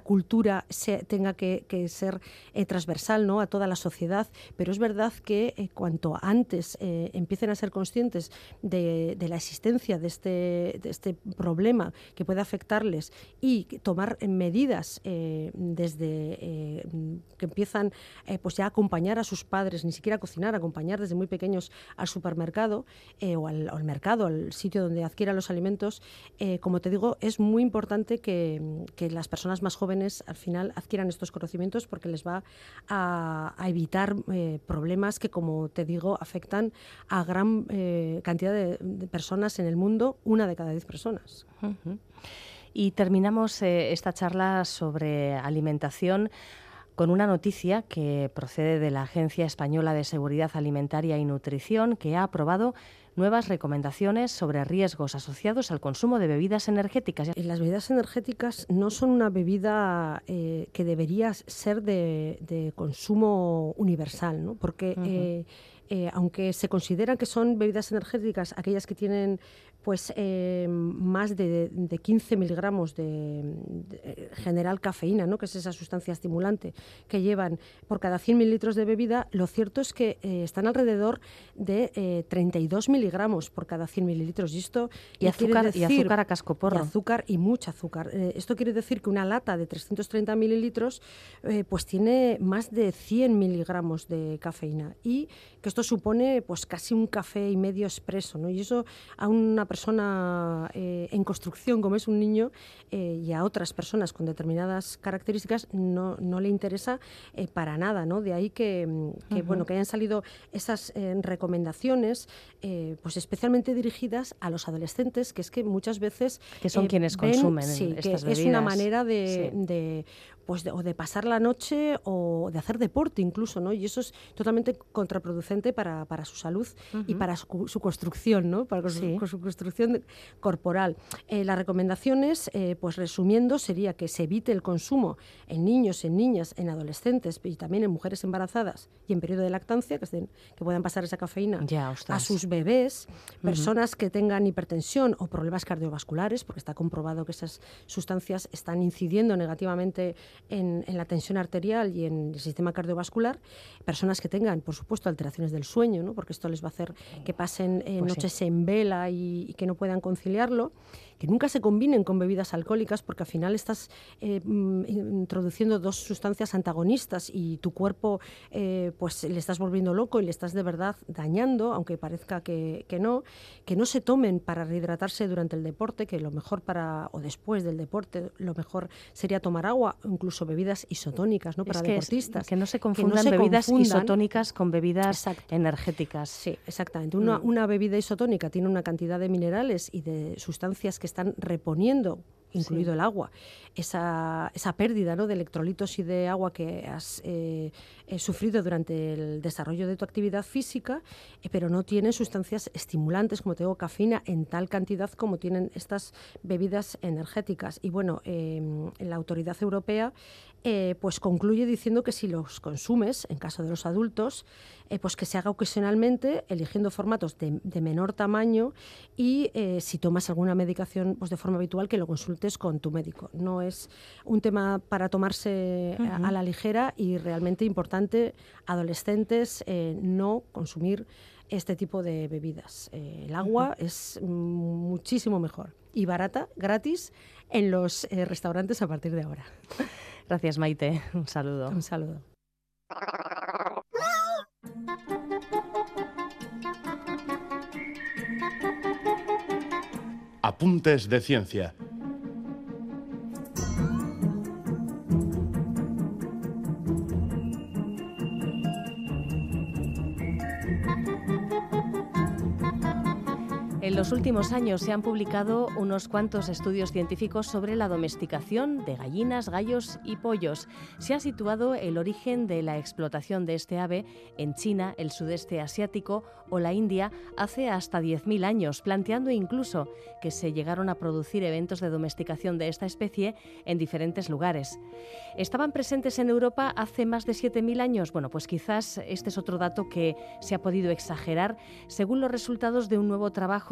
cultura se, tenga que, que ser eh, transversal, ¿no?, a toda la sociedad, pero es verdad que eh, cuanto antes eh, empiecen a ser conscientes de, de la existencia de este, de este problema que puede afectarles y tomar medidas eh, desde eh, que empiezan eh, pues ya a acompañar a sus padres, ni siquiera a cocinar, a acompañar desde muy pequeños al supermercado eh, o, al, o al mercado, al sitio donde adquieran los alimentos, eh, como te digo, es muy importante que, que las personas más jóvenes al final adquieran estos conocimientos porque les va a, a evitar eh, problemas que, como te digo, afectan a gran eh, cantidad de, de personas en el mundo, una de cada diez personas. Uh-huh. Y terminamos eh, esta charla sobre alimentación con una noticia que procede de la Agencia Española de Seguridad Alimentaria y Nutrición, que ha aprobado nuevas recomendaciones sobre riesgos asociados al consumo de bebidas energéticas. Las bebidas energéticas no son una bebida eh, que debería ser de, de consumo universal, ¿no? Porque uh-huh. eh, eh, aunque se consideran que son bebidas energéticas aquellas que tienen pues eh, más de, de quince miligramos de, de general cafeína, ¿no?, que es esa sustancia estimulante que llevan por cada cien mililitros de bebida, lo cierto es que eh, están alrededor de eh, treinta y dos miligramos por cada cien mililitros. Y esto y azúcar, decir, y azúcar a cascoporro. Y azúcar y mucha azúcar. Eh, esto quiere decir que una lata de trescientos treinta mililitros eh, pues tiene más de cien miligramos de cafeína y que esto supone pues casi un café y medio expreso, ¿no? Y eso a una persona eh, en construcción, como es un niño, eh, y a otras personas con determinadas características no, no le interesa eh, para nada, ¿no? De ahí que, que, uh-huh. bueno, que hayan salido esas eh, recomendaciones, eh, pues especialmente dirigidas a los adolescentes, que es que muchas veces... Que son eh, quienes ven, consumen sí, estas que bebidas. Es una manera de... Sí. de pues de, o de pasar la noche o de hacer deporte incluso, ¿no? Y eso es totalmente contraproducente para, para su salud uh-huh. y para su, su construcción, ¿no? Para sí. su, su construcción de, corporal. Eh, las recomendaciones, eh, pues resumiendo, sería que se evite el consumo en niños, en niñas, en adolescentes y también en mujeres embarazadas y en periodo de lactancia, que, estén, que puedan pasar esa cafeína ya, a sus bebés, uh-huh. personas que tengan hipertensión o problemas cardiovasculares, porque está comprobado que esas sustancias están incidiendo negativamente En, en la tensión arterial y en el sistema cardiovascular, personas que tengan, por supuesto, alteraciones del sueño, ¿no?, porque esto les va a hacer que pasen eh, pues noches sí. en vela y, y que no puedan conciliarlo, que nunca se combinen con bebidas alcohólicas, porque al final estás eh, introduciendo dos sustancias antagonistas y tu cuerpo eh, pues le estás volviendo loco y le estás de verdad dañando, aunque parezca que, que no, que no se tomen para rehidratarse durante el deporte, que lo mejor para, o después del deporte, lo mejor sería tomar agua, incluso bebidas isotónicas, ¿no?, para es que deportistas. Es, que no se confundan no se bebidas confundan. isotónicas con bebidas Exacto. energéticas. Sí, exactamente. Una, mm. una bebida isotónica tiene una cantidad de minerales y de sustancias que están reponiendo, incluido sí. el agua, esa, esa pérdida, ¿no?, de electrolitos y de agua que has eh, eh, sufrido durante el desarrollo de tu actividad física, eh, pero no tiene sustancias estimulantes, como te digo, cafeína, en tal cantidad como tienen estas bebidas energéticas. Y bueno, eh, la Autoridad Europea eh, pues concluye diciendo que si los consumes, en caso de los adultos, eh, pues que se haga ocasionalmente, eligiendo formatos de, de menor tamaño y eh, si tomas alguna medicación pues de forma habitual, que lo consultes con tu médico. No es un tema para tomarse uh-huh. a, a la ligera y realmente importante, adolescentes, eh, no consumir este tipo de bebidas. Eh, el agua uh-huh. es muchísimo mejor y barata, gratis, en los eh, restaurantes a partir de ahora. Gracias, Maite. Un saludo. Un saludo. Apuntes de ciencia. En los últimos años se han publicado unos cuantos estudios científicos sobre la domesticación de gallinas, gallos y pollos. Se ha situado el origen de la explotación de este ave en China, el sudeste asiático o la India hace hasta diez mil años, planteando incluso que se llegaron a producir eventos de domesticación de esta especie en diferentes lugares. ¿Estaban presentes en Europa hace más de siete mil años? Bueno, pues quizás este es otro dato que se ha podido exagerar según los resultados de un nuevo trabajo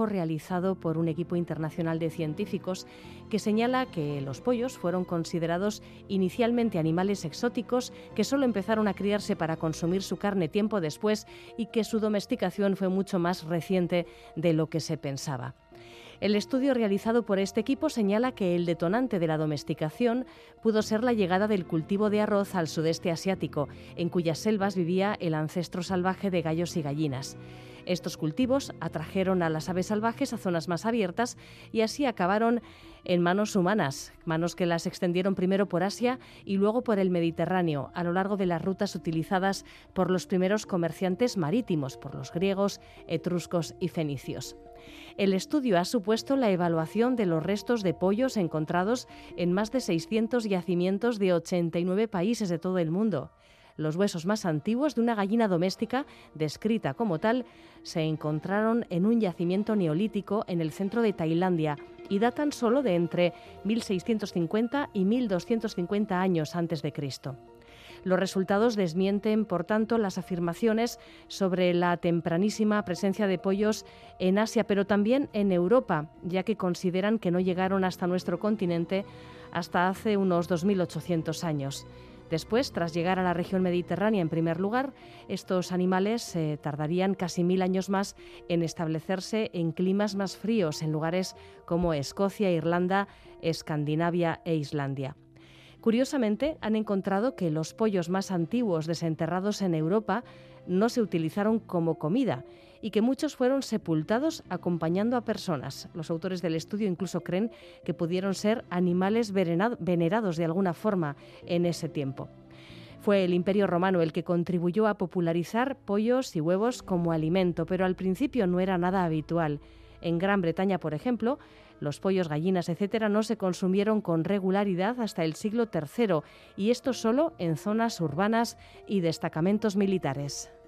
realizado por un equipo internacional de científicos que señala que los pollos fueron considerados inicialmente animales exóticos que solo empezaron a criarse para consumir su carne tiempo después y que su domesticación fue mucho más reciente de lo que se pensaba. El estudio realizado por este equipo señala que el detonante de la domesticación pudo ser la llegada del cultivo de arroz al sudeste asiático, en cuyas selvas vivía el ancestro salvaje de gallos y gallinas. Estos cultivos atrajeron a las aves salvajes a zonas más abiertas y así acabaron en manos humanas, manos que las extendieron primero por Asia y luego por el Mediterráneo, a lo largo de las rutas utilizadas por los primeros comerciantes marítimos, por los griegos, etruscos y fenicios. El estudio ha supuesto la evaluación de los restos de pollos encontrados en más de seiscientos yacimientos de ochenta y nueve países de todo el mundo. Los huesos más antiguos de una gallina doméstica, descrita como tal, se encontraron en un yacimiento neolítico en el centro de Tailandia y datan solo de entre mil seiscientos cincuenta y mil doscientos cincuenta años antes de Cristo. Los resultados desmienten, por tanto, las afirmaciones sobre la tempranísima presencia de pollos en Asia, pero también en Europa, ya que consideran que no llegaron hasta nuestro continente hasta hace unos dos mil ochocientos años. Después, tras llegar a la región mediterránea en primer lugar, estos animales eh, tardarían casi mil años más en establecerse en climas más fríos, en lugares como Escocia, Irlanda, Escandinavia e Islandia. Curiosamente, han encontrado que los pollos más antiguos desenterrados en Europa no se utilizaron como comida y que muchos fueron sepultados acompañando a personas. Los autores del estudio incluso creen que pudieron ser animales venerados de alguna forma en ese tiempo. Fue el Imperio Romano el que contribuyó a popularizar pollos y huevos como alimento, pero al principio no era nada habitual. En Gran Bretaña, por ejemplo, los pollos, gallinas, etcétera, no se consumieron con regularidad hasta el siglo tercero, y esto solo en zonas urbanas y destacamentos militares.